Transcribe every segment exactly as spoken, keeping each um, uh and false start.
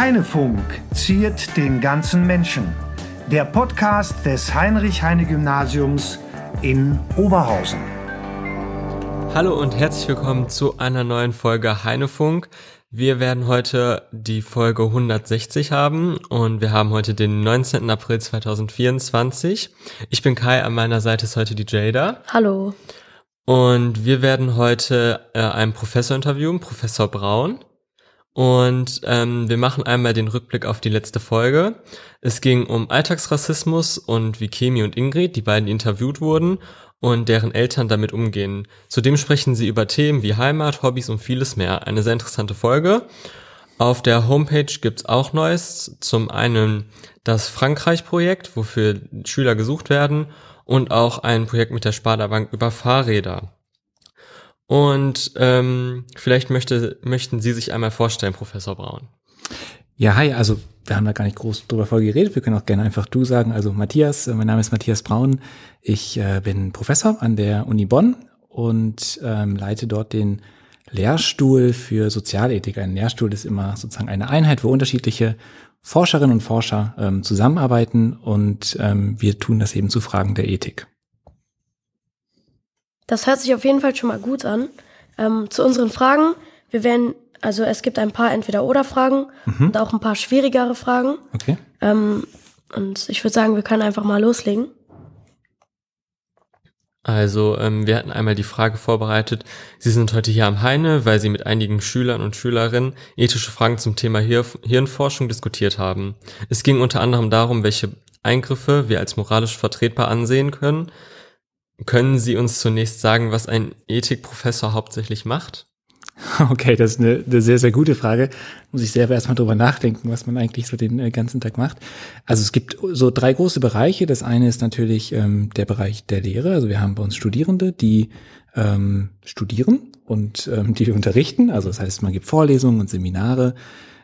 Heinefunk ziert den ganzen Menschen. Der Podcast des Heinrich-Heine-Gymnasiums in Oberhausen. Hallo und herzlich willkommen zu einer neuen Folge Heinefunk. Wir werden heute die Folge hundertsechzig haben und wir haben heute den neunzehnten April zweitausendvierundzwanzig. Ich bin Kai, an meiner Seite ist heute die Jada. Hallo. Und wir werden heute äh, einen Professor interviewen, Professor Braun. Und ähm, wir machen einmal den Rückblick auf die letzte Folge. Es ging um Alltagsrassismus und wie Kemi und Ingrid, die beiden interviewt wurden, und deren Eltern damit umgehen. Zudem sprechen sie über Themen wie Heimat, Hobbys und vieles mehr. Eine sehr interessante Folge. Auf der Homepage gibt's auch Neues. Zum einen das Frankreich-Projekt, wofür Schüler gesucht werden, und auch ein Projekt mit der Sparda Bank über Fahrräder. Und ähm, vielleicht möchte, möchten Sie sich einmal vorstellen, Professor Braun. Ja, hi, also wir haben da gar nicht groß drüber vorher geredet, wir können auch gerne einfach du sagen. Also Matthias, mein Name ist Matthias Braun, ich äh, bin Professor an der Uni Bonn und ähm, leite dort den Lehrstuhl für Sozialethik. Ein Lehrstuhl ist immer sozusagen eine Einheit, wo unterschiedliche Forscherinnen und Forscher ähm, zusammenarbeiten und ähm, wir tun das eben zu Fragen der Ethik. Das hört sich auf jeden Fall schon mal gut an. Ähm, zu unseren Fragen, wir werden, also es gibt ein paar Entweder-Oder-Fragen mhm. und auch ein paar schwierigere Fragen. Okay. Ähm, und ich würde sagen, wir können einfach mal loslegen. Also ähm, wir hatten einmal die Frage vorbereitet, Sie sind heute hier am Heine, weil Sie mit einigen Schülern und Schülerinnen ethische Fragen zum Thema Hir- Hirnforschung diskutiert haben. Es ging unter anderem darum, welche Eingriffe wir als moralisch vertretbar ansehen können. Können Sie uns zunächst sagen, was ein Ethikprofessor hauptsächlich macht? Okay, das ist eine, eine sehr, sehr gute Frage. Muss ich selber erstmal drüber nachdenken, was man eigentlich so den äh, ganzen Tag macht. Also es gibt so drei große Bereiche. Das eine ist natürlich ähm, der Bereich der Lehre. Also wir haben bei uns Studierende, die ähm, studieren und ähm, die wir unterrichten. Also das heißt, man gibt Vorlesungen und Seminare.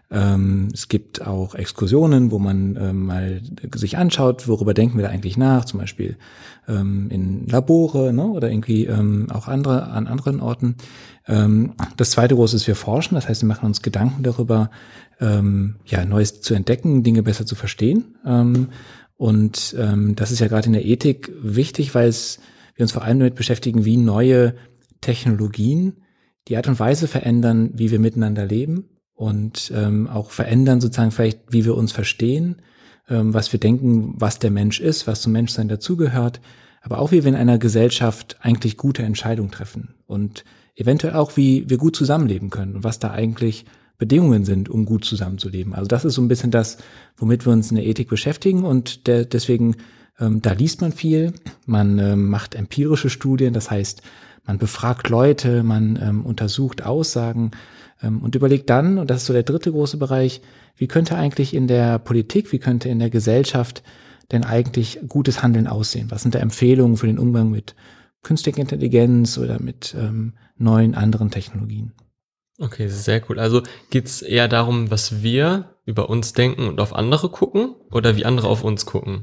Ähm, es gibt auch Exkursionen, wo man ähm, mal sich anschaut, worüber denken wir da eigentlich nach, zum Beispiel ähm, in Labore, ne, oder irgendwie ähm, auch andere an anderen Orten. Ähm, das zweite große ist, wir forschen, das heißt, wir machen uns Gedanken darüber, ähm, ja, Neues zu entdecken, Dinge besser zu verstehen. Ähm, und ähm, das ist ja gerade in der Ethik wichtig, weil es wir uns vor allem damit beschäftigen, wie neue Technologien die Art und Weise verändern, wie wir miteinander leben. Und ähm, auch verändern sozusagen vielleicht, wie wir uns verstehen, ähm, was wir denken, was der Mensch ist, was zum Menschsein dazugehört, aber auch, wie wir in einer Gesellschaft eigentlich gute Entscheidungen treffen und eventuell auch, wie wir gut zusammenleben können und was da eigentlich Bedingungen sind, um gut zusammenzuleben. Also das ist so ein bisschen das, womit wir uns in der Ethik beschäftigen und der, deswegen, ähm, da liest man viel, man ähm, macht empirische Studien, das heißt, man befragt Leute, man ähm, untersucht Aussagen, und überlegt dann, und das ist so der dritte große Bereich, wie könnte eigentlich in der Politik, wie könnte in der Gesellschaft denn eigentlich gutes Handeln aussehen? Was sind da Empfehlungen für den Umgang mit künstlicher Intelligenz oder mit ähm, neuen anderen Technologien? Okay, sehr cool. Also geht's eher darum, was wir über uns denken und auf andere gucken oder wie andere auf uns gucken?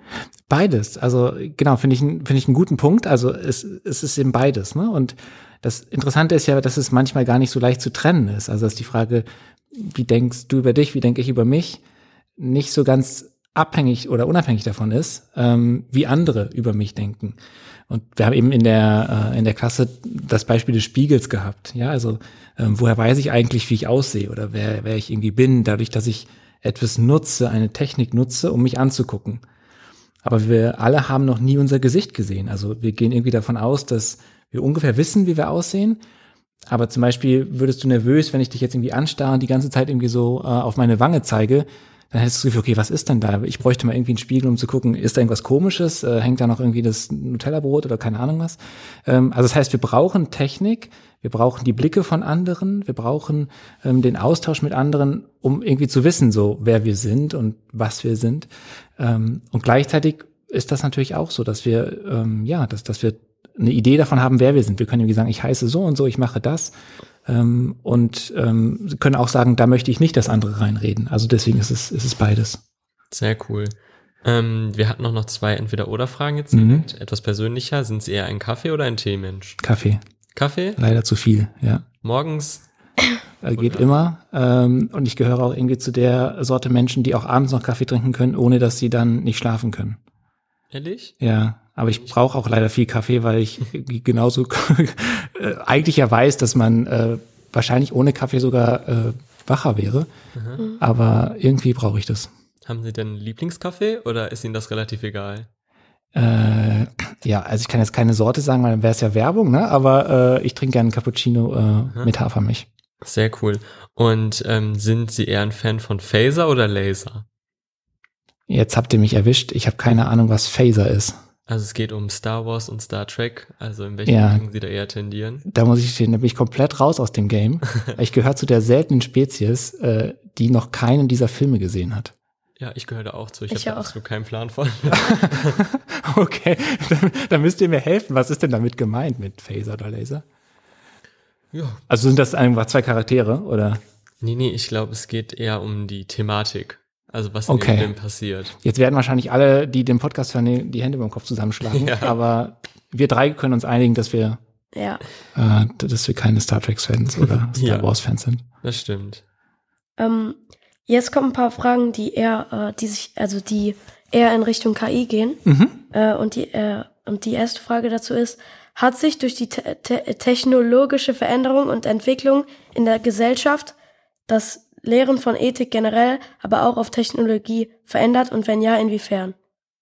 Beides. Also genau, finde ich, finde ich einen guten Punkt. Also es, es ist eben beides, ne? Und das Interessante ist ja, dass es manchmal gar nicht so leicht zu trennen ist. Also dass die Frage, wie denkst du über dich, wie denke ich über mich, nicht so ganz abhängig oder unabhängig davon ist, ähm, wie andere über mich denken. Und wir haben eben in der äh, in der Klasse das Beispiel des Spiegels gehabt. Ja, also ähm, woher weiß ich eigentlich, wie ich aussehe oder wer wer ich irgendwie bin, dadurch, dass ich etwas nutze, eine Technik nutze, um mich anzugucken. Aber wir alle haben noch nie unser Gesicht gesehen. Also wir gehen irgendwie davon aus, dass wir ungefähr wissen, wie wir aussehen. Aber zum Beispiel würdest du nervös, wenn ich dich jetzt irgendwie anstarre und die ganze Zeit irgendwie so äh, auf meine Wange zeige, dann hättest du das Gefühl, okay, was ist denn da? Ich bräuchte mal irgendwie einen Spiegel, um zu gucken, ist da irgendwas Komisches? Äh, hängt da noch irgendwie das Nutella-Brot oder keine Ahnung was? Ähm, also das heißt, wir brauchen Technik, wir brauchen die Blicke von anderen, wir brauchen ähm, den Austausch mit anderen, um irgendwie zu wissen, so wer wir sind und was wir sind. Ähm, und gleichzeitig ist das natürlich auch so, dass wir, ähm, ja, dass, dass wir eine Idee davon haben, wer wir sind. Wir können irgendwie sagen, ich heiße so und so, ich mache das. Ähm, und ähm, Sie können auch sagen, da möchte ich nicht das andere reinreden. Also deswegen ist es, ist es beides. Sehr cool. Ähm, wir hatten auch noch zwei Entweder-Oder-Fragen jetzt. Mhm. Etwas persönlicher. Sind Sie eher ein Kaffee- oder ein Teemensch? Kaffee. Kaffee? Leider zu viel, ja. Morgens? Äh, geht immer. Ähm, und ich gehöre auch irgendwie zu der Sorte Menschen, die auch abends noch Kaffee trinken können, ohne dass sie dann nicht schlafen können. Ehrlich? Ja, aber ich brauche auch leider viel Kaffee, weil ich genauso äh, eigentlich ja weiß, dass man äh, wahrscheinlich ohne Kaffee sogar äh, wacher wäre. Mhm. Aber irgendwie brauche ich das. Haben Sie denn einen Lieblingskaffee oder ist Ihnen das relativ egal? Äh, ja, also ich kann jetzt keine Sorte sagen, weil dann wäre es ja Werbung, ne? Aber äh, ich trinke gerne einen Cappuccino äh, mit Hafermilch. Sehr cool. Und ähm, sind Sie eher ein Fan von Phaser oder Laser? Jetzt habt ihr mich erwischt. Ich habe keine Ahnung, was Phaser ist. Also es geht um Star Wars und Star Trek, also in welche ja, Richtung Sie da eher tendieren? Da muss ich stehen, da bin ich komplett raus aus dem Game. Ich gehöre zu der seltenen Spezies, äh, die noch keinen dieser Filme gesehen hat. Ja, ich gehöre da auch zu. Ich, ich habe absolut keinen Plan von. Okay, dann, dann müsst ihr mir helfen. Was ist denn damit gemeint mit Phaser oder Laser? Ja. Also sind das einfach zwei Charaktere, oder? Nee, nee, ich glaube, es geht eher um die Thematik. Also was in okay. dem Film passiert. Jetzt werden wahrscheinlich alle, die den Podcast hören, die Hände beim Kopf zusammenschlagen. Ja. Aber wir drei können uns einigen, dass wir, ja. äh, dass wir keine Star Trek-Fans oder Star ja, Wars-Fans sind. Das stimmt. Ähm, jetzt kommen ein paar Fragen, die eher, äh, die sich, also die eher in Richtung K I gehen. Mhm. Äh, und die, äh, und die erste Frage dazu ist: Hat sich durch die te- te- technologische Veränderung und Entwicklung in der Gesellschaft das Lehren von Ethik generell, aber auch auf Technologie verändert und wenn ja, inwiefern?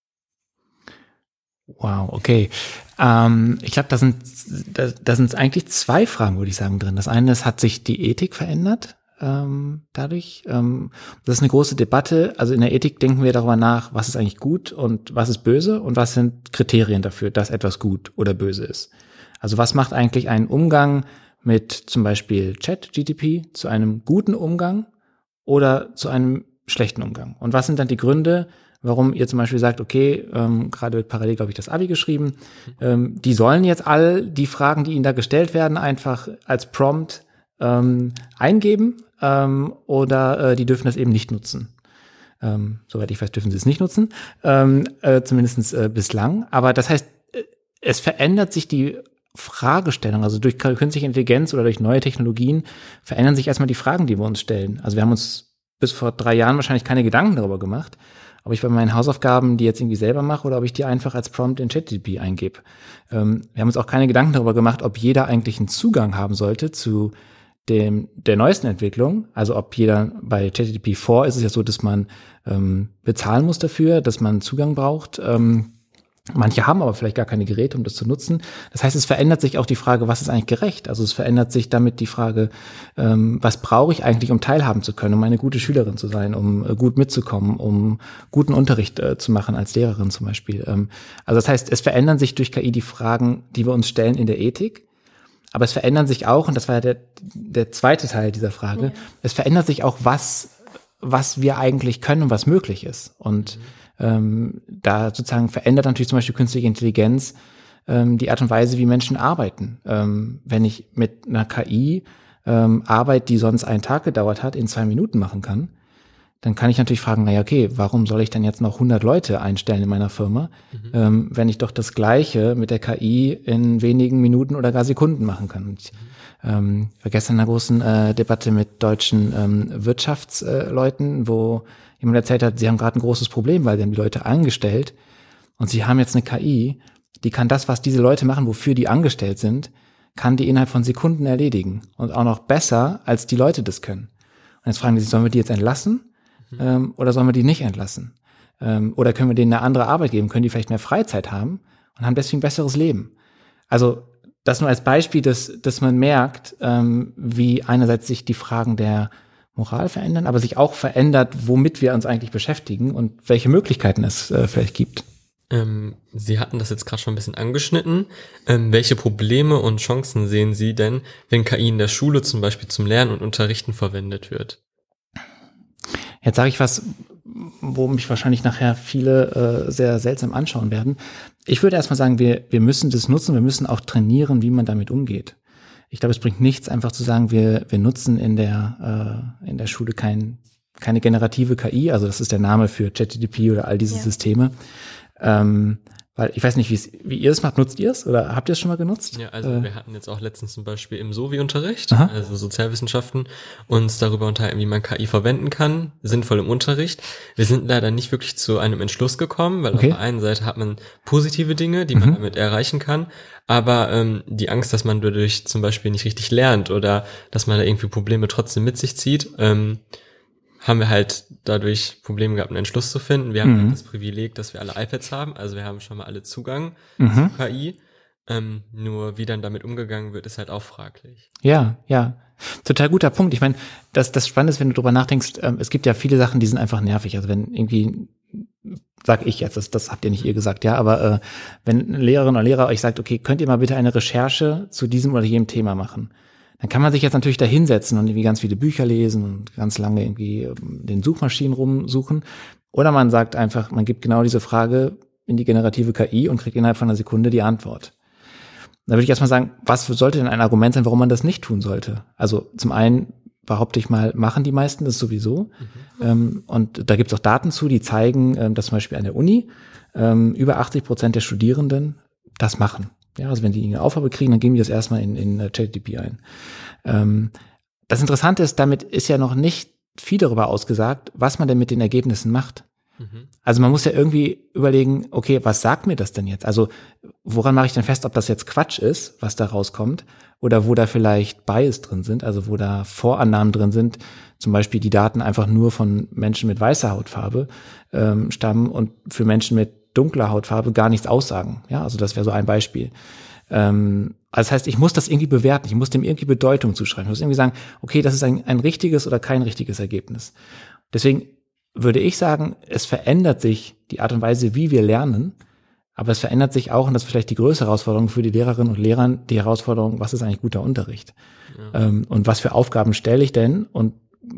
Wow, okay. Ähm, ich glaube, da sind da, da sind eigentlich zwei Fragen, würde ich sagen, drin. Das eine ist, hat sich die Ethik verändert ähm, dadurch? Ähm, das ist eine große Debatte. Also in der Ethik denken wir darüber nach, was ist eigentlich gut und was ist böse und was sind Kriterien dafür, dass etwas gut oder böse ist. Also was macht eigentlich einen Umgang mit zum Beispiel ChatGPT zu einem guten Umgang oder zu einem schlechten Umgang? Und was sind dann die Gründe, warum ihr zum Beispiel sagt, okay, ähm, gerade wird parallel, glaube ich, das Abi geschrieben, ähm, die sollen jetzt all die Fragen, die ihnen da gestellt werden, einfach als Prompt ähm, eingeben ähm, oder äh, die dürfen das eben nicht nutzen. Ähm, soweit ich weiß, dürfen sie es nicht nutzen, ähm, äh, zumindest äh, bislang. Aber das heißt, es verändert sich die Fragestellung, also durch künstliche Intelligenz oder durch neue Technologien verändern sich erstmal die Fragen, die wir uns stellen. Also wir haben uns bis vor drei Jahren wahrscheinlich keine Gedanken darüber gemacht, ob ich bei meinen Hausaufgaben die jetzt irgendwie selber mache oder ob ich die einfach als Prompt in ChatGPT eingebe. Ähm, wir haben uns auch keine Gedanken darüber gemacht, ob jeder eigentlich einen Zugang haben sollte zu dem der neuesten Entwicklung. Also ob jeder, bei ChatGPT vier ist es ja so, dass man ähm, bezahlen muss dafür, dass man Zugang braucht. Ähm, Manche haben aber vielleicht gar keine Geräte, um das zu nutzen. Das heißt, es verändert sich auch die Frage, was ist eigentlich gerecht? Also es verändert sich damit die Frage, ähm, was brauche ich eigentlich, um teilhaben zu können, um eine gute Schülerin zu sein, um äh, gut mitzukommen, um guten Unterricht äh, zu machen als Lehrerin zum Beispiel. Ähm, also das heißt, es verändern sich durch K I die Fragen, die wir uns stellen in der Ethik. Aber es verändern sich auch, und das war ja der, der zweite Teil dieser Frage, ja. Es verändert sich auch, was, was wir eigentlich können und was möglich ist. Und mhm. Ähm, da sozusagen verändert natürlich zum Beispiel künstliche Intelligenz ähm, die Art und Weise, wie Menschen arbeiten. Ähm, wenn ich mit einer K I ähm, Arbeit, die sonst einen Tag gedauert hat, in zwei Minuten machen kann, dann kann ich natürlich fragen, naja, okay, warum soll ich dann jetzt noch hundert Leute einstellen in meiner Firma, mhm. ähm, wenn ich doch das Gleiche mit der K I in wenigen Minuten oder gar Sekunden machen kann. Und, ähm, ich war gestern in einer großen äh, Debatte mit deutschen ähm, Wirtschaftsleuten, äh, wo jemand erzählt hat, sie haben gerade ein großes Problem, weil sie haben die Leute angestellt und sie haben jetzt eine K I, die kann das, was diese Leute machen, wofür die angestellt sind, kann die innerhalb von Sekunden erledigen und auch noch besser, als die Leute das können. Und jetzt fragen die sich, sollen wir die jetzt entlassen mhm. ähm, oder sollen wir die nicht entlassen? Ähm, oder können wir denen eine andere Arbeit geben? Können die vielleicht mehr Freizeit haben und haben deswegen ein besseres Leben? Also das nur als Beispiel, dass, dass man merkt, ähm, wie einerseits sich die Fragen der Moral verändern, aber sich auch verändert, womit wir uns eigentlich beschäftigen und welche Möglichkeiten es äh, vielleicht gibt. Ähm, Sie hatten das jetzt gerade schon ein bisschen angeschnitten. Ähm, welche Probleme und Chancen sehen Sie denn, wenn K I in der Schule zum Beispiel zum Lernen und Unterrichten verwendet wird? Jetzt sage ich was, wo mich wahrscheinlich nachher viele äh, sehr seltsam anschauen werden. Ich würde erstmal sagen, wir, wir müssen das nutzen, wir müssen auch trainieren, wie man damit umgeht. Ich glaube, es bringt nichts, einfach zu sagen, wir wir nutzen in der äh, in der Schule kein, keine generative K I, also das ist der Name für ChatGPT oder all diese ja. Systeme, ähm, Weil ich weiß nicht, wie ihr es macht. Nutzt ihr es oder habt ihr es schon mal genutzt? Ja, also äh. wir hatten jetzt auch letztens zum Beispiel im Sovi-Unterricht, Aha. also Sozialwissenschaften, uns darüber unterhalten, wie man K I verwenden kann, sinnvoll im Unterricht. Wir sind leider nicht wirklich zu einem Entschluss gekommen, weil Okay. auf der einen Seite hat man positive Dinge, die Mhm. man damit erreichen kann, aber ähm, die Angst, dass man dadurch zum Beispiel nicht richtig lernt oder dass man da irgendwie Probleme trotzdem mit sich zieht, ähm, haben wir halt dadurch Probleme gehabt, einen Entschluss zu finden. Wir haben Mhm. halt das Privileg, dass wir alle iPads haben, also wir haben schon mal alle Zugang Mhm. zu K I. Ähm, nur wie dann damit umgegangen wird, ist halt auch fraglich. Ja, ja. Total guter Punkt. Ich meine, das, das Spannende ist, wenn du drüber nachdenkst, ähm, es gibt ja viele Sachen, die sind einfach nervig. Also wenn irgendwie, sag ich jetzt, das, das habt ihr nicht ihr gesagt, ja, aber äh, wenn eine Lehrerin oder Lehrer euch sagt, okay, könnt ihr mal bitte eine Recherche zu diesem oder jenem Thema machen? Dann kann man sich jetzt natürlich da hinsetzen und irgendwie ganz viele Bücher lesen und ganz lange irgendwie in den Suchmaschinen rumsuchen. Oder man sagt einfach, man gibt genau diese Frage in die generative K I und kriegt innerhalb von einer Sekunde die Antwort. Da würde ich erstmal sagen, was sollte denn ein Argument sein, warum man das nicht tun sollte? Also zum einen behaupte ich mal, machen die meisten das sowieso. Mhm. Ähm, und da gibt es auch Daten zu, die zeigen, ähm, dass zum Beispiel an der Uni ähm, über achtzig Prozent der Studierenden das machen. Ja, also wenn die eine Aufgabe kriegen, dann geben die das erstmal in, in ChatGPT ein. Ähm, das Interessante ist, damit ist ja noch nicht viel darüber ausgesagt, was man denn mit den Ergebnissen macht. Mhm. Also man muss ja irgendwie überlegen, okay, was sagt mir das denn jetzt? Also woran mache ich denn fest, ob das jetzt Quatsch ist, was da rauskommt, oder wo da vielleicht Bias drin sind, also wo da Vorannahmen drin sind, zum Beispiel die Daten einfach nur von Menschen mit weißer Hautfarbe ähm, stammen und für Menschen mit dunkler Hautfarbe gar nichts aussagen. Ja, also das wäre so ein Beispiel. Ähm, also das heißt, ich muss das irgendwie bewerten, ich muss dem irgendwie Bedeutung zuschreiben. Ich muss irgendwie sagen, okay, das ist ein, ein richtiges oder kein richtiges Ergebnis. Deswegen würde ich sagen, es verändert sich die Art und Weise, wie wir lernen, aber es verändert sich auch, und das ist vielleicht die größte Herausforderung für die Lehrerinnen und Lehrer, die Herausforderung, was ist eigentlich guter Unterricht? Ja. Ähm, und was für Aufgaben stelle ich denn und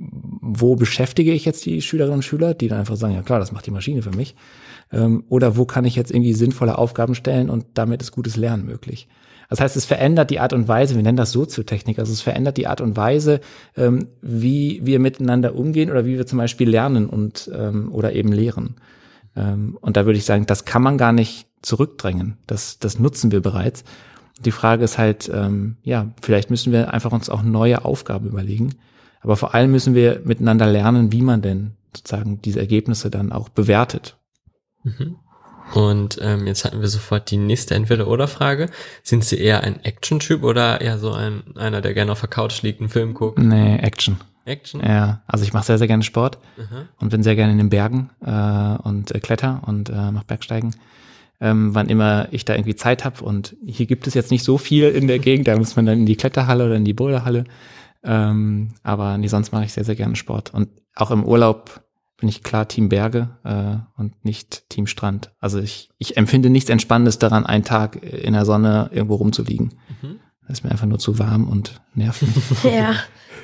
wo beschäftige ich jetzt die Schülerinnen und Schüler, die dann einfach sagen, ja klar, das macht die Maschine für mich. Ähm, oder wo kann ich jetzt irgendwie sinnvolle Aufgaben stellen und damit ist gutes Lernen möglich. Das heißt, es verändert die Art und Weise, wir nennen das Soziotechnik, also es verändert die Art und Weise, ähm, wie wir miteinander umgehen oder wie wir zum Beispiel lernen und ähm, oder eben lehren. Ähm, und da würde ich sagen, das kann man gar nicht zurückdrängen. Das, das nutzen wir bereits. Die Frage ist halt, ähm, ja, vielleicht müssen wir einfach uns auch neue Aufgaben überlegen. Aber vor allem müssen wir miteinander lernen, wie man denn sozusagen diese Ergebnisse dann auch bewertet. Mhm. Und ähm, jetzt hatten wir sofort die nächste Entweder-Oder-Frage. Sind Sie eher ein Action-Typ oder eher so ein einer, der gerne auf der Couch liegt, einen Film guckt? Nee, Action. Action? Ja, also ich mache sehr, sehr gerne Sport Aha. und bin sehr gerne in den Bergen äh, und äh, kletter und äh, mache Bergsteigen. Ähm, wann immer ich da irgendwie Zeit habe, und hier gibt es jetzt nicht so viel in der Gegend, da muss man dann in die Kletterhalle oder in die Boulderhalle. Ähm, aber nee, sonst mache ich sehr, sehr gerne Sport. Und auch im Urlaub bin ich klar Team Berge äh, und nicht Team Strand. Also ich, ich empfinde nichts Entspannendes daran, einen Tag in der Sonne irgendwo rumzuliegen. Mhm. Das ist mir einfach nur zu warm und nervig. Ja.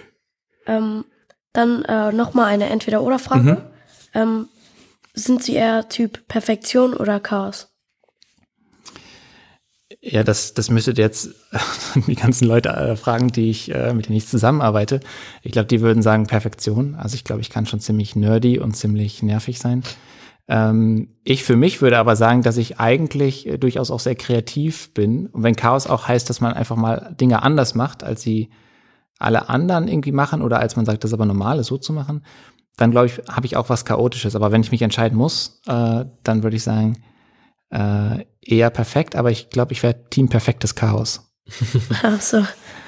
Ähm, dann äh, nochmal eine Entweder-Oder-Frage. Mhm. Ähm, sind Sie eher Typ Perfektion oder Chaos? Ja, das, das müsstet jetzt die ganzen Leute äh, fragen, die ich, äh, mit denen ich zusammenarbeite. Ich glaube, die würden sagen Perfektion. Also ich glaube, ich kann schon ziemlich nerdy und ziemlich nervig sein. Ähm, ich für mich würde aber sagen, dass ich eigentlich äh, durchaus auch sehr kreativ bin. Und wenn Chaos auch heißt, dass man einfach mal Dinge anders macht, als sie alle anderen irgendwie machen, oder als man sagt, das ist aber normal, es so zu machen, dann glaube ich, habe ich auch was Chaotisches. Aber wenn ich mich entscheiden muss, äh, dann würde ich sagen, Äh, eher perfekt, aber ich glaube, ich wäre Team perfektes Chaos. Ach so.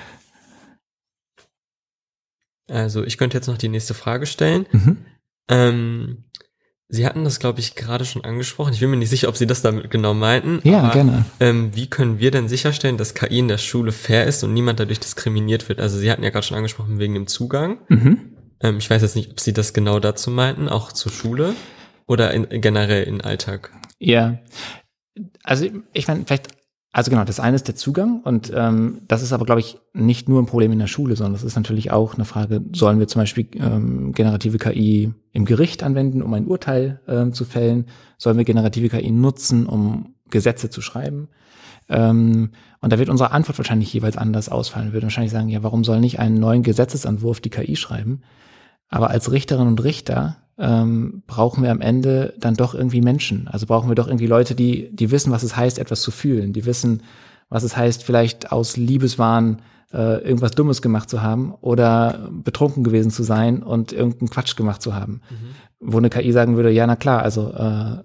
Also ich könnte jetzt noch die nächste Frage stellen. Mhm. Ähm, Sie hatten das, glaube ich, gerade schon angesprochen. Ich bin mir nicht sicher, ob Sie das damit genau meinten. Ja, aber, gerne. Ähm, wie können wir denn sicherstellen, dass K I in der Schule fair ist und niemand dadurch diskriminiert wird? Also Sie hatten ja gerade schon angesprochen wegen dem Zugang. Mhm. Ähm, ich weiß jetzt nicht, ob Sie das genau dazu meinten, auch zur Schule oder in, generell in Alltag. Ja, also ich meine, vielleicht, also genau, das eine ist der Zugang, und ähm, das ist aber, glaube ich, nicht nur ein Problem in der Schule, sondern das ist natürlich auch eine Frage, sollen wir zum Beispiel ähm, generative K I im Gericht anwenden, um ein Urteil ähm, zu fällen? Sollen wir generative K I nutzen, um Gesetze zu schreiben? Ähm, und da wird unsere Antwort wahrscheinlich jeweils anders ausfallen. Wir würden wahrscheinlich sagen, ja, warum soll nicht einen neuen Gesetzesentwurf die K I schreiben? Aber als Richterinnen und Richter ähm, brauchen wir am Ende dann doch irgendwie Menschen. Also brauchen wir doch irgendwie Leute, die, die wissen, was es heißt, etwas zu fühlen, die wissen, was es heißt, vielleicht aus Liebeswahn äh, irgendwas Dummes gemacht zu haben oder betrunken gewesen zu sein und irgendeinen Quatsch gemacht zu haben. Mhm. Wo eine K I sagen würde, ja, na klar, also äh,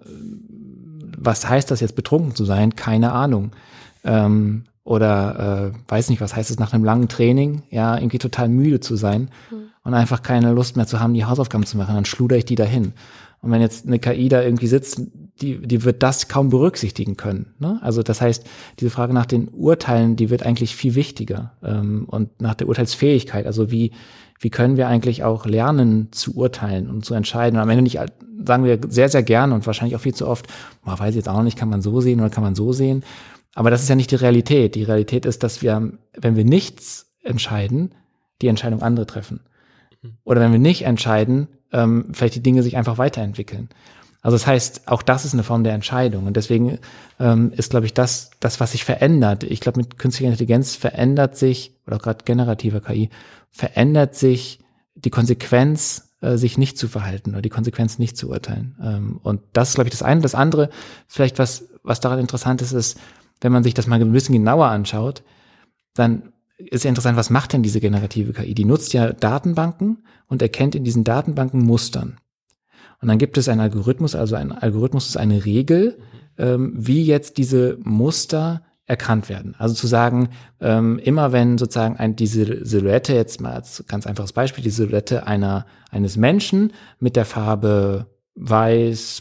was heißt das jetzt, betrunken zu sein? Keine Ahnung. Ähm, oder äh, weiß nicht, was heißt es nach einem langen Training, ja, irgendwie total müde zu sein mhm. und einfach keine Lust mehr zu haben, die Hausaufgaben zu machen, dann schludere ich die dahin. Und wenn jetzt eine K I da irgendwie sitzt, die, die wird das kaum berücksichtigen können. Ne? Also das heißt, diese Frage nach den Urteilen, die wird eigentlich viel wichtiger. Ähm, und nach der Urteilsfähigkeit, also wie, wie können wir eigentlich auch lernen zu urteilen und zu entscheiden. Und am Ende nicht, sagen wir sehr, sehr gerne und wahrscheinlich auch viel zu oft, man weiß jetzt auch noch nicht, kann man so sehen oder kann man so sehen. Aber das ist ja nicht die Realität. Die Realität ist, dass wir, wenn wir nichts entscheiden, die Entscheidung andere treffen. Oder wenn wir nicht entscheiden, ähm, vielleicht die Dinge sich einfach weiterentwickeln. Also das heißt, auch das ist eine Form der Entscheidung. Und deswegen ähm, ist, glaube ich, das, das, was sich verändert. Ich glaube, mit künstlicher Intelligenz verändert sich, oder auch gerade generativer K I, verändert sich die Konsequenz, äh, sich nicht zu verhalten oder die Konsequenz nicht zu urteilen. Ähm, und das ist, glaube ich, das eine. Das andere, vielleicht was, was daran interessant ist, ist, wenn man sich das mal ein bisschen genauer anschaut, dann ist ja interessant, was macht denn diese generative K I? Die nutzt ja Datenbanken und erkennt in diesen Datenbanken Mustern. Und dann gibt es einen Algorithmus, also ein Algorithmus ist eine Regel, ähm, wie jetzt diese Muster erkannt werden. Also zu sagen, ähm, immer wenn sozusagen ein, diese Silhouette, jetzt mal als ganz einfaches Beispiel, die Silhouette einer eines Menschen mit der Farbe weiß,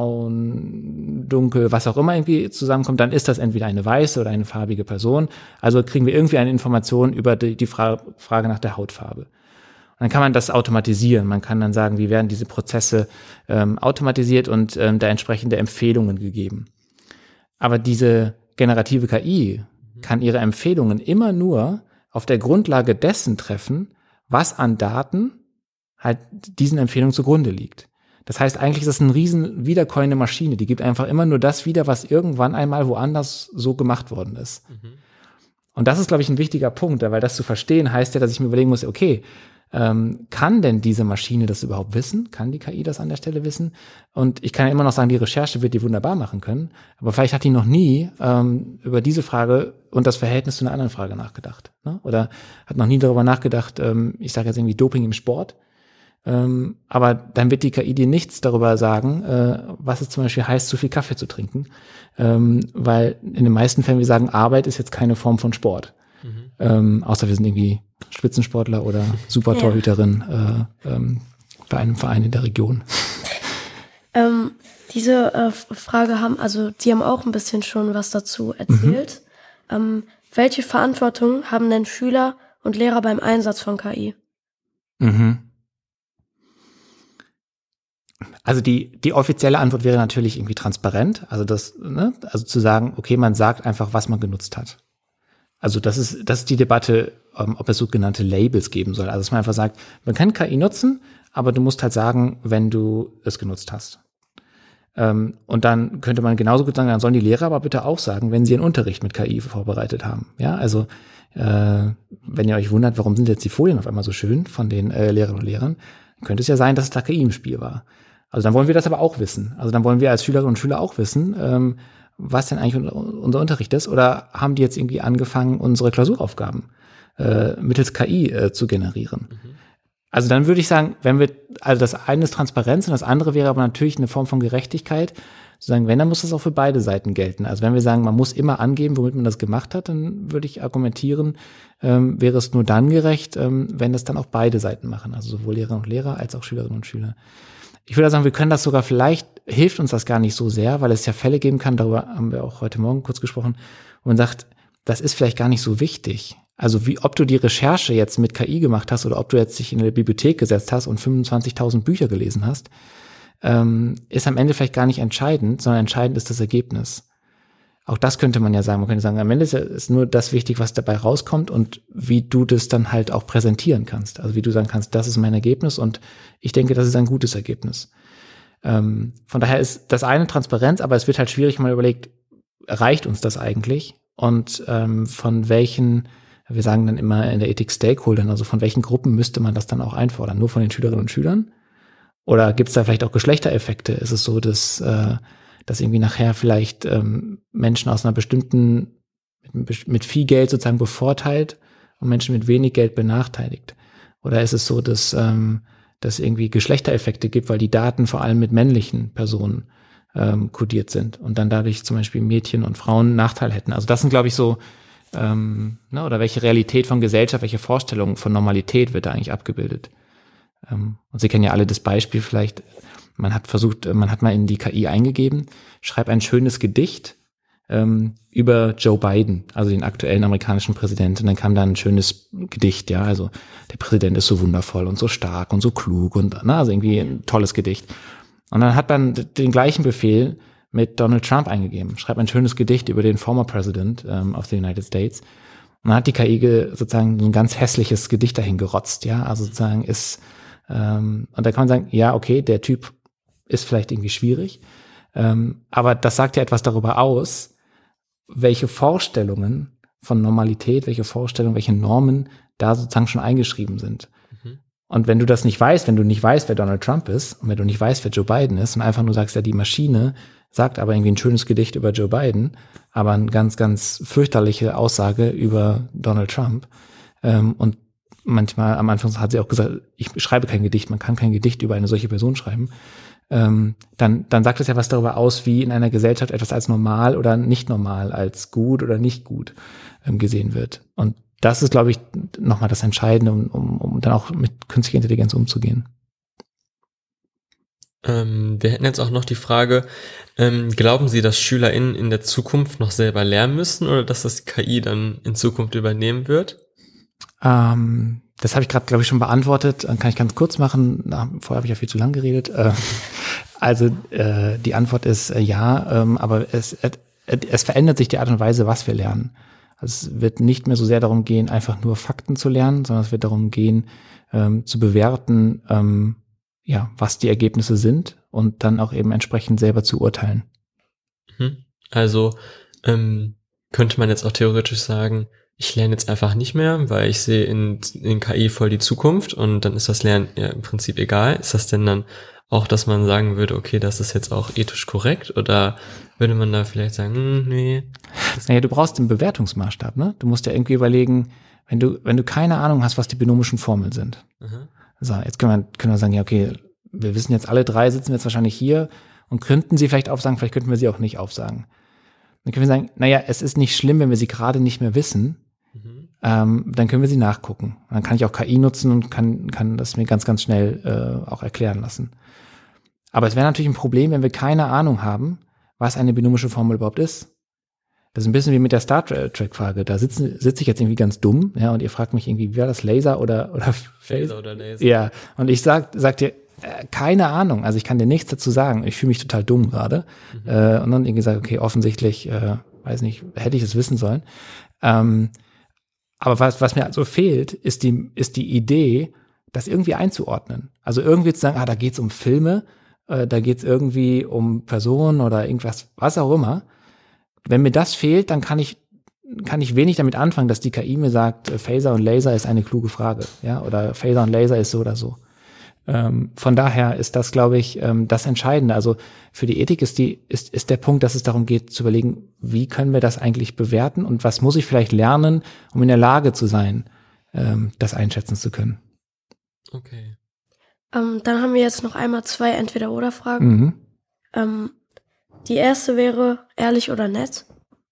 braun, dunkel, was auch immer irgendwie zusammenkommt, dann ist das entweder eine weiße oder eine farbige Person. Also kriegen wir irgendwie eine Information über die, die Fra- Frage nach der Hautfarbe. Und dann kann man das automatisieren. Man kann dann sagen, wie werden diese Prozesse ähm, automatisiert und ähm, da entsprechende Empfehlungen gegeben. Aber diese generative K I kann ihre Empfehlungen immer nur auf der Grundlage dessen treffen, was an Daten halt diesen Empfehlungen zugrunde liegt. Das heißt, eigentlich ist das eine riesen wiederkäuende Maschine. Die gibt einfach immer nur das wieder, was irgendwann einmal woanders so gemacht worden ist. Mhm. Und das ist, glaube ich, ein wichtiger Punkt, weil das zu verstehen heißt ja, dass ich mir überlegen muss, okay, ähm, kann denn diese Maschine das überhaupt wissen? Kann die K I das an der Stelle wissen? Und ich kann ja immer noch sagen, die Recherche wird die wunderbar machen können, aber vielleicht hat die noch nie ähm, über diese Frage und das Verhältnis zu einer anderen Frage nachgedacht. Ne? Oder hat noch nie darüber nachgedacht, ähm, ich sage jetzt irgendwie Doping im Sport. Ähm, aber dann wird die K I dir nichts darüber sagen, äh, was es zum Beispiel heißt, zu viel Kaffee zu trinken. Ähm, weil in den meisten Fällen wir sagen, Arbeit ist jetzt keine Form von Sport. Mhm. Ähm, außer wir sind irgendwie Spitzensportler oder Supertorhüterin äh, ähm, bei einem Verein in der Region. Ähm, diese äh, Frage haben, also die haben auch ein bisschen schon was dazu erzählt. Mhm. Ähm, welche Verantwortung haben denn Schüler und Lehrer beim Einsatz von K I? Mhm. Also die die offizielle Antwort wäre natürlich irgendwie transparent, also das, ne, also zu sagen, okay, man sagt einfach, was man genutzt hat. Also das ist das ist die Debatte, ähm, ob es sogenannte Labels geben soll. Also dass man einfach sagt, man kann K I nutzen, aber du musst halt sagen, wenn du es genutzt hast. Ähm, und dann könnte man genauso gut sagen, dann sollen die Lehrer aber bitte auch sagen, wenn sie einen Unterricht mit K I vorbereitet haben. Ja, also äh, wenn ihr euch wundert, warum sind jetzt die Folien auf einmal so schön von den äh, Lehrerinnen und Lehrern, könnte es ja sein, dass es da K I im Spiel war. Also dann wollen wir das aber auch wissen. Also dann wollen wir als Schülerinnen und Schüler auch wissen, ähm, was denn eigentlich unser Unterricht ist. Oder haben die jetzt irgendwie angefangen, unsere Klausuraufgaben äh, mittels K I äh, zu generieren? Mhm. Also dann würde ich sagen, wenn wir, also das eine ist Transparenz und das andere wäre aber natürlich eine Form von Gerechtigkeit. Zu sagen, wenn, dann muss das auch für beide Seiten gelten. Also wenn wir sagen, man muss immer angeben, womit man das gemacht hat, dann würde ich argumentieren, ähm, wäre es nur dann gerecht, ähm, wenn das dann auch beide Seiten machen. Also sowohl Lehrerinnen und Lehrer als auch Schülerinnen und Schüler. Ich würde sagen, wir können das sogar, vielleicht hilft uns das gar nicht so sehr, weil es ja Fälle geben kann, darüber haben wir auch heute Morgen kurz gesprochen, wo man sagt, das ist vielleicht gar nicht so wichtig. Also wie, ob du die Recherche jetzt mit K I gemacht hast oder ob du jetzt dich in eine Bibliothek gesetzt hast und fünfundzwanzigtausend Bücher gelesen hast, ähm, ist am Ende vielleicht gar nicht entscheidend, sondern entscheidend ist das Ergebnis. Auch das könnte man ja sagen. Man könnte sagen, am Ende ist, ja, ist nur das wichtig, was dabei rauskommt und wie du das dann halt auch präsentieren kannst. Also wie du sagen kannst, das ist mein Ergebnis und ich denke, das ist ein gutes Ergebnis. Ähm, von daher ist das eine Transparenz, aber es wird halt schwierig, wenn man überlegt, reicht uns das eigentlich? Und ähm, von welchen, wir sagen dann immer in der Ethik Stakeholdern, also von welchen Gruppen müsste man das dann auch einfordern? Nur von den Schülerinnen und Schülern? Oder gibt es da vielleicht auch Geschlechtereffekte? Ist es so, dass, äh, dass irgendwie nachher vielleicht ähm, Menschen aus einer bestimmten, mit, mit viel Geld sozusagen bevorteilt und Menschen mit wenig Geld benachteiligt? Oder ist es so, dass ähm, dass irgendwie Geschlechtereffekte gibt, weil die Daten vor allem mit männlichen Personen ähm, kodiert sind und dann dadurch zum Beispiel Mädchen und Frauen einen Nachteil hätten? Also das sind, glaube ich, so, ähm, ne, oder welche Realität von Gesellschaft, welche Vorstellung von Normalität wird da eigentlich abgebildet? Ähm, und Sie kennen ja alle das Beispiel vielleicht, man hat versucht, man hat mal in die K I eingegeben, schreib ein schönes Gedicht ähm, über Joe Biden, also den aktuellen amerikanischen Präsidenten. Und dann kam da ein schönes Gedicht, ja, also der Präsident ist so wundervoll und so stark und so klug und, na, also irgendwie ein tolles Gedicht. Und dann hat man den gleichen Befehl mit Donald Trump eingegeben, schreib ein schönes Gedicht über den former President ähm, of the United States. Und dann hat die K I ge- sozusagen so ein ganz hässliches Gedicht dahin gerotzt, ja, also sozusagen ist, ähm, und da kann man sagen, ja, okay, der Typ ist vielleicht irgendwie schwierig, ähm, aber das sagt ja etwas darüber aus, welche Vorstellungen von Normalität, welche Vorstellungen, welche Normen da sozusagen schon eingeschrieben sind. Mhm. Und wenn du das nicht weißt, wenn du nicht weißt, wer Donald Trump ist und wenn du nicht weißt, wer Joe Biden ist und einfach nur sagst, ja, die Maschine sagt aber irgendwie ein schönes Gedicht über Joe Biden, aber eine ganz, ganz fürchterliche Aussage über Donald Trump. Ähm, und manchmal, am Anfang hat sie auch gesagt, ich schreibe kein Gedicht, man kann kein Gedicht über eine solche Person schreiben. Ähm, dann, dann sagt es ja was darüber aus, wie in einer Gesellschaft etwas als normal oder nicht normal, als gut oder nicht gut ähm, gesehen wird. Und das ist, glaube ich, nochmal das Entscheidende, um, um, um dann auch mit künstlicher Intelligenz umzugehen. Ähm, wir hätten jetzt auch noch die Frage, ähm, glauben Sie, dass SchülerInnen in der Zukunft noch selber lernen müssen oder dass das K I dann in Zukunft übernehmen wird? Ähm, das habe ich gerade, glaube ich, schon beantwortet. Dann kann ich ganz kurz machen. Na, vorher habe ich ja viel zu lang geredet. Äh, also äh, die Antwort ist äh, ja, ähm, aber es, äh, es verändert sich die Art und Weise, was wir lernen. Also es wird nicht mehr so sehr darum gehen, einfach nur Fakten zu lernen, sondern es wird darum gehen, ähm, zu bewerten, ähm, ja, was die Ergebnisse sind und dann auch eben entsprechend selber zu urteilen. Also ähm, könnte man jetzt auch theoretisch sagen, ich lerne jetzt einfach nicht mehr, weil ich sehe in, in K I voll die Zukunft und dann ist das Lernen ja im Prinzip egal. Ist das denn dann auch, dass man sagen würde, okay, das ist jetzt auch ethisch korrekt oder würde man da vielleicht sagen, hm, nee. Naja, du brauchst einen Bewertungsmaßstab, ne? Du musst ja irgendwie überlegen, wenn du, wenn du keine Ahnung hast, was die binomischen Formeln sind. Mhm. So, jetzt können wir, können wir sagen, ja, okay, wir wissen jetzt alle drei, sitzen jetzt wahrscheinlich hier und könnten sie vielleicht aufsagen, vielleicht könnten wir sie auch nicht aufsagen. Dann können wir sagen, naja, es ist nicht schlimm, wenn wir sie gerade nicht mehr wissen, mhm. ähm, dann können wir sie nachgucken. Dann kann ich auch K I nutzen und kann, kann das mir ganz, ganz schnell äh, auch erklären lassen. Aber es wäre natürlich ein Problem, wenn wir keine Ahnung haben, was eine binomische Formel überhaupt ist. Das ist ein bisschen wie mit der Star Trek-Frage. Da sitze sitz ich jetzt irgendwie ganz dumm, ja, und ihr fragt mich irgendwie, wie war das, Laser oder oder Laser oder Laser? Ja, und ich sag, sag dir, äh, keine Ahnung, also ich kann dir nichts dazu sagen. Ich fühle mich total dumm gerade. Mhm. Äh, und dann irgendwie gesagt, okay, offensichtlich, äh, weiß nicht, hätte ich es wissen sollen. Ähm, aber was was mir also fehlt, ist die ist die Idee, das irgendwie einzuordnen. Also irgendwie zu sagen, ah, da geht's um Filme, äh, da geht's irgendwie um Personen oder irgendwas, was auch immer. Wenn mir das fehlt, dann kann ich kann ich wenig damit anfangen, dass die K I mir sagt, Phaser und Laser ist eine kluge Frage, ja, oder Phaser und Laser ist so oder so. Ähm, von daher ist das, glaube ich, ähm, das Entscheidende. Also für die Ethik ist die ist ist der Punkt, dass es darum geht zu überlegen, wie können wir das eigentlich bewerten und was muss ich vielleicht lernen, um in der Lage zu sein, ähm, das einschätzen zu können. Okay. Ähm, dann haben wir jetzt noch einmal zwei Entweder-oder-Fragen. Mhm. Ähm, die erste wäre, ehrlich oder nett?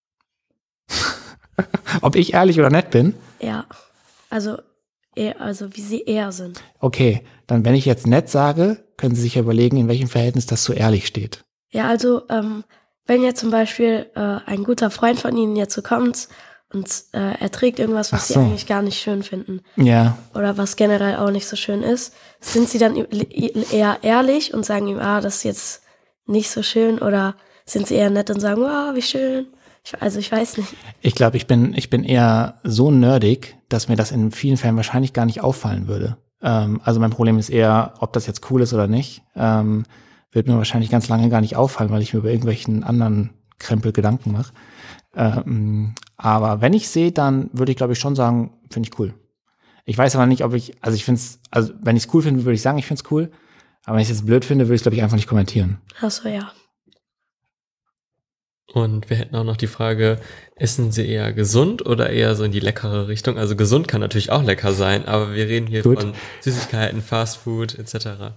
Ob ich ehrlich oder nett bin? Ja, also, eher, also wie sie eher sind. Okay, dann wenn ich jetzt nett sage, können Sie sich ja überlegen, in welchem Verhältnis das zu ehrlich steht. Ja, also ähm, wenn jetzt zum Beispiel äh, ein guter Freund von Ihnen jetzt so kommt und äh, er trägt irgendwas, was so. Sie eigentlich gar nicht schön finden. Ja. Oder was generell auch nicht so schön ist, sind Sie dann eher ehrlich und sagen ihm, ah, das ist jetzt nicht so schön, oder sind Sie eher nett und sagen, wow, wie schön? Ich, also ich weiß nicht. Ich glaube, ich bin ich bin eher so nerdig, dass mir das in vielen Fällen wahrscheinlich gar nicht auffallen würde. Ähm, also mein Problem ist eher, ob das jetzt cool ist oder nicht, ähm, wird mir wahrscheinlich ganz lange gar nicht auffallen, weil ich mir über irgendwelchen anderen Krempel Gedanken mache. Ähm, aber wenn ich sehe, dann würde ich, glaube ich, schon sagen, finde ich cool. Ich weiß aber nicht, ob ich, also ich finde es, also wenn ich es cool finde, würde ich sagen, ich finde es cool. Aber wenn ich es jetzt blöd finde, würde ich es, glaube ich, einfach nicht kommentieren. Ach so, ja. Und wir hätten auch noch die Frage, essen Sie eher gesund oder eher so in die leckere Richtung? Also gesund kann natürlich auch lecker sein, aber wir reden hier Gut. von Süßigkeiten, Fastfood et cetera.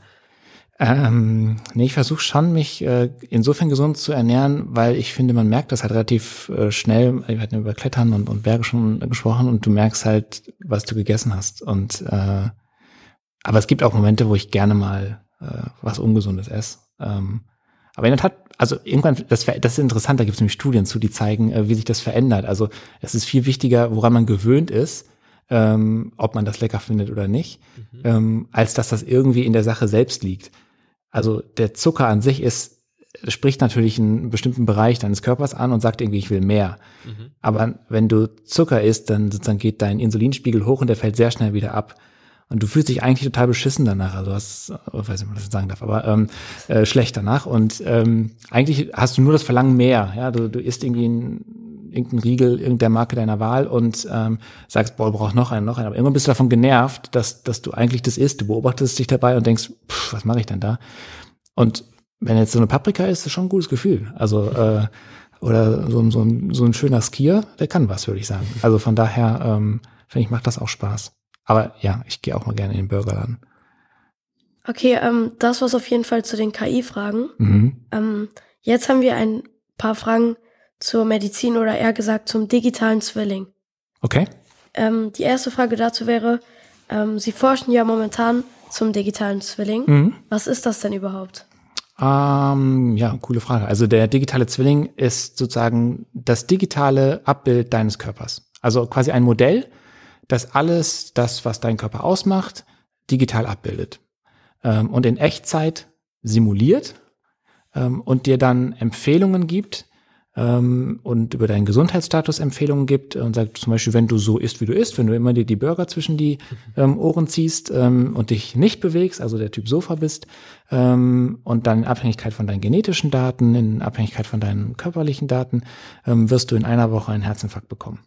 Ähm, nee, ich versuche schon, mich äh, insofern gesund zu ernähren, weil ich finde, man merkt das halt relativ äh, schnell. Wir hatten über Klettern und, und Berge schon äh, gesprochen und du merkst halt, was du gegessen hast. Und äh, aber es gibt auch Momente, wo ich gerne mal äh, was Ungesundes esse. Ähm, aber in der Tat, also irgendwann, das, das ist interessant, da gibt es nämlich Studien zu, die zeigen, äh, wie sich das verändert. Also es ist viel wichtiger, woran man gewöhnt ist, ähm, ob man das lecker findet oder nicht, mhm. ähm, als dass das irgendwie in der Sache selbst liegt. Also der Zucker an sich ist, spricht natürlich einen bestimmten Bereich deines Körpers an und sagt irgendwie, ich will mehr. Mhm. Aber wenn du Zucker isst, dann sozusagen geht dein Insulinspiegel hoch und der fällt sehr schnell wieder ab. Und du fühlst dich eigentlich total beschissen danach. Also du hast, ich weiß nicht, ob man das sagen darf, aber ähm, äh, schlecht danach. Und ähm, eigentlich hast du nur das Verlangen mehr. Ja, du, du isst irgendwie ein, irgendeinen Riegel irgendeiner Marke deiner Wahl und ähm, sagst, boah, du brauchst noch einen, noch einen. Aber irgendwann bist du davon genervt, dass dass du eigentlich das isst. Du beobachtest dich dabei und denkst, pff, was mache ich denn da? Und wenn jetzt so eine Paprika ist, ist das schon ein gutes Gefühl. Also äh, oder so, so, ein, so ein schöner Skier, der kann was, würde ich sagen. Also von daher ähm, finde ich, macht das auch Spaß. Aber ja, ich gehe auch mal gerne in den Burgerladen. Okay, ähm, das war's auf jeden Fall zu den K I-Fragen. Mhm. Ähm, jetzt haben wir ein paar Fragen zur Medizin oder eher gesagt zum digitalen Zwilling. Okay. Ähm, die erste Frage dazu wäre, ähm, Sie forschen ja momentan zum digitalen Zwilling. Mhm. Was ist das denn überhaupt? Ähm, ja, coole Frage. Also der digitale Zwilling ist sozusagen das digitale Abbild deines Körpers. Also quasi ein Modell, das alles, das, was dein Körper ausmacht, digital abbildet. Ähm, und in Echtzeit simuliert ähm, und dir dann Empfehlungen gibt ähm, und über deinen Gesundheitsstatus Empfehlungen gibt und sagt zum Beispiel, wenn du so isst, wie du isst, wenn du immer dir die Burger zwischen die ähm, Ohren ziehst ähm, und dich nicht bewegst, also der Typ Sofa bist, ähm, und dann in Abhängigkeit von deinen genetischen Daten, in Abhängigkeit von deinen körperlichen Daten, ähm, wirst du in einer Woche einen Herzinfarkt bekommen.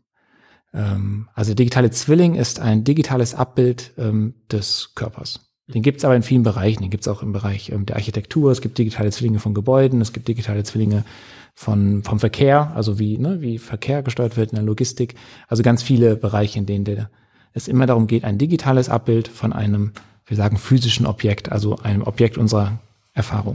Also digitale Zwilling ist ein digitales Abbild ähm, des Körpers. Den gibt es aber in vielen Bereichen. Den gibt es auch im Bereich ähm, der Architektur. Es gibt digitale Zwillinge von Gebäuden. Es gibt digitale Zwillinge von vom Verkehr, also wie ne, wie Verkehr gesteuert wird in der Logistik. Also ganz viele Bereiche, in denen der, es immer darum geht, ein digitales Abbild von einem, wir sagen, physischen Objekt, also einem Objekt unserer Erfahrung.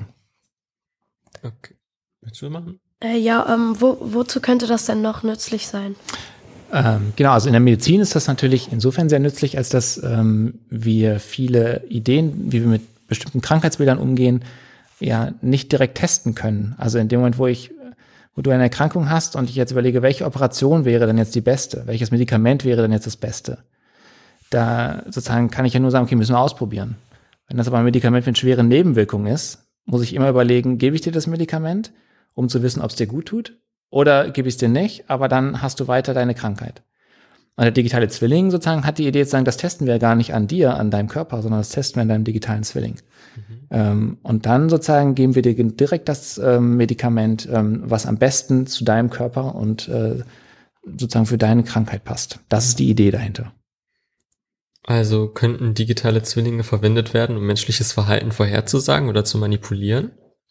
Okay. Willst du machen? Äh, ja, ähm, wo, wozu könnte das denn noch nützlich sein? Ähm, genau, also in der Medizin ist das natürlich insofern sehr nützlich, als dass ähm, wir viele Ideen, wie wir mit bestimmten Krankheitsbildern umgehen, ja nicht direkt testen können. Also in dem Moment, wo ich, wo du eine Erkrankung hast und ich jetzt überlege, welche Operation wäre denn jetzt die beste, welches Medikament wäre denn jetzt das Beste, da sozusagen kann ich ja nur sagen, okay, müssen wir ausprobieren. Wenn das aber ein Medikament mit schweren Nebenwirkungen ist, muss ich immer überlegen, gebe ich dir das Medikament, um zu wissen, ob es dir gut tut? Oder gebe ich es dir nicht, aber dann hast du weiter deine Krankheit. Und der digitale Zwilling sozusagen hat die Idee zu sagen, das testen wir gar nicht an dir, an deinem Körper, sondern das testen wir an deinem digitalen Zwilling. Mhm. Ähm, und dann sozusagen geben wir dir direkt das ähm, Medikament, ähm, was am besten zu deinem Körper und äh, sozusagen für deine Krankheit passt. Das ist die Idee dahinter. Also könnten digitale Zwillinge verwendet werden, um menschliches Verhalten vorherzusagen oder zu manipulieren?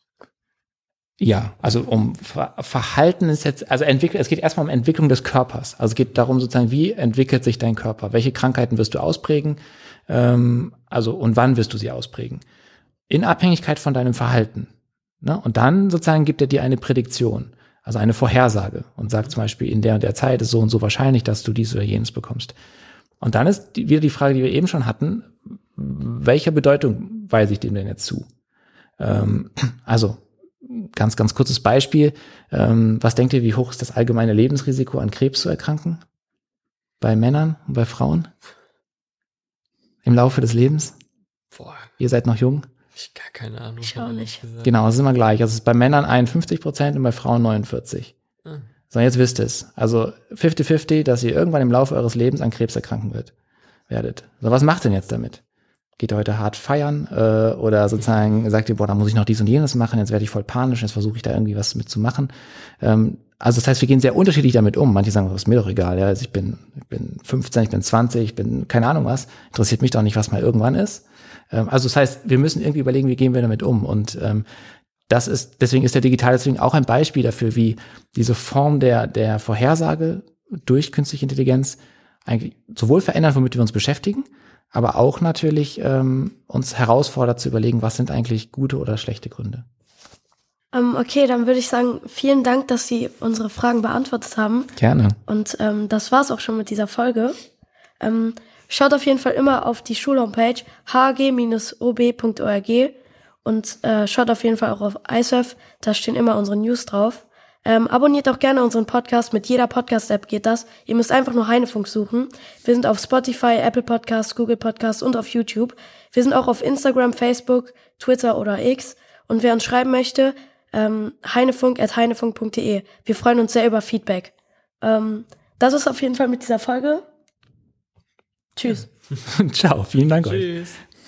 Ja, also um Ver- Verhalten ist jetzt, also entwickelt, es geht erstmal um Entwicklung des Körpers. Also es geht darum sozusagen, wie entwickelt sich dein Körper? Welche Krankheiten wirst du ausprägen? Ähm, also und wann wirst du sie ausprägen? In Abhängigkeit von deinem Verhalten. Ne? Und dann sozusagen gibt er dir eine Prädiktion, also eine Vorhersage und sagt zum Beispiel, in der und der Zeit ist so und so wahrscheinlich, dass du dies oder jenes bekommst. Und dann ist die, wieder die Frage, die wir eben schon hatten, welche Bedeutung weise ich dem denn jetzt zu? Ähm, also Ganz, ganz kurzes Beispiel. Ähm, was denkt ihr, wie hoch ist das allgemeine Lebensrisiko, an Krebs zu erkranken? Bei Männern und bei Frauen? Im Laufe des Lebens? Boah. Ihr seid noch jung? Ich gar keine Ahnung. Ich auch nicht. Genau, das ist immer gleich. Also es ist bei Männern einundfünfzig Prozent und bei Frauen neunundvierzig. Ah. So, jetzt wisst ihr es. Also fünfzig fünfzig, dass ihr irgendwann im Laufe eures Lebens an Krebs erkranken wird, werdet. So, was macht denn jetzt damit? Geht ihr heute hart feiern äh, oder sozusagen sagt ihr, boah, da muss ich noch dies und jenes machen, jetzt werde ich voll panisch, jetzt versuche ich da irgendwie was mitzumachen. Ähm, also das heißt, wir gehen sehr unterschiedlich damit um. Manche sagen, das ist mir doch egal, ja, also ich bin, ich bin fünfzehn, ich bin zwanzig, ich bin keine Ahnung was, interessiert mich doch nicht, was mal irgendwann ist. Ähm, also das heißt, wir müssen irgendwie überlegen, wie gehen wir damit um. Und ähm, das ist, deswegen ist der digitale Zwilling auch ein Beispiel dafür, wie diese Form der, der Vorhersage durch künstliche Intelligenz eigentlich sowohl verändern, womit wir uns beschäftigen, aber auch natürlich ähm, uns herausfordert zu überlegen, was sind eigentlich gute oder schlechte Gründe. Um, okay, dann würde ich sagen, vielen Dank, dass Sie unsere Fragen beantwortet haben. Gerne. Und ähm, das war's auch schon mit dieser Folge. Ähm, schaut auf jeden Fall immer auf die Schulhomepage h g Bindestrich o b Punkt org und äh, schaut auf jeden Fall auch auf iSurf, da stehen immer unsere News drauf. Ähm, abonniert auch gerne unseren Podcast, mit jeder Podcast-App geht das. Ihr müsst einfach nur Heinefunk suchen. Wir sind auf Spotify, Apple Podcasts, Google Podcasts und auf YouTube. Wir sind auch auf Instagram, Facebook, Twitter oder X. Und wer uns schreiben möchte, ähm, heinefunk at heinefunk punkt de. Wir freuen uns sehr über Feedback. Ähm, das ist auf jeden Fall mit dieser Folge. Tschüss. Ciao, vielen Dank euch. Tschüss.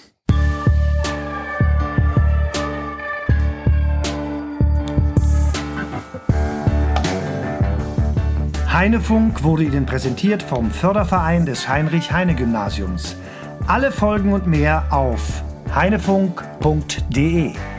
Heinefunk wurde Ihnen präsentiert vom Förderverein des Heinrich-Heine-Gymnasiums. Alle Folgen und mehr auf heinefunk punkt de.